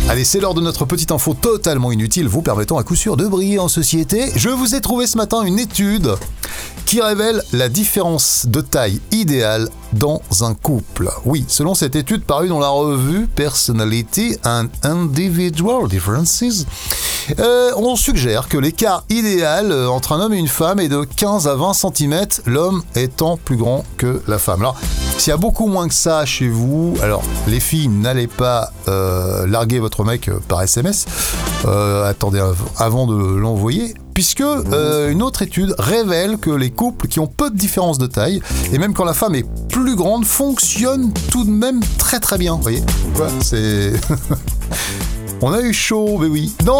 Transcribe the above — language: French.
Allez, c'est l'heure de notre petite info totalement inutile, vous permettant à coup sûr de briller en société. Je vous ai trouvé ce matin une étude qui révèle la différence de taille idéale dans un couple. Oui, selon cette étude parue dans la revue Personality and Individual Differences, on suggère que l'écart idéal entre un homme et une femme est de 15 à 20 cm, l'homme étant plus grand que la femme. Alors, s'il y a beaucoup moins que ça chez vous, alors les filles, n'allez pas larguer votre mec par SMS, attendez avant de l'envoyer, puisque une autre étude révèle que les couples qui ont peu de différence de taille, et même quand la femme est plus grande, fonctionnent tout de même très très bien. Vous voyez, voilà, c'est... On a eu chaud, mais oui. Non.